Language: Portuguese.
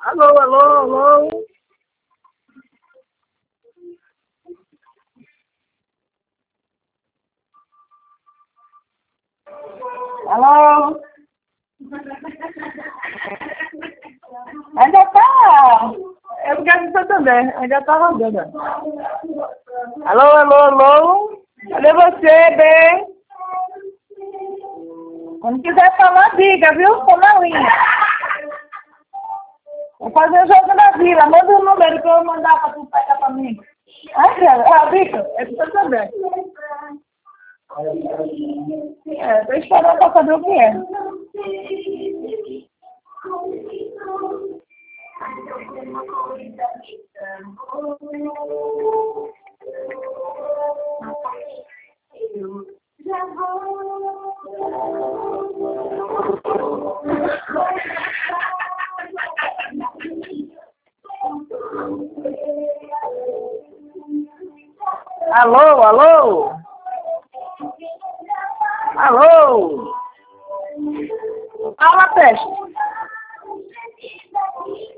Alô, alô, alô. Alô? Ainda tá. Eu quero você também. Ainda tá rodando. Alô, alô, alô? Cadê você, bem? Quando quiser falar, diga, viu? Tô na linha. Vou fazer o jogo na vila. Manda o número que eu vou mandar pra tu pegar pra mim. Ai, cara, Vitor, é pra você também. Tô esperando pra saber o que é. Alô, alô? Alô? Fala, peste.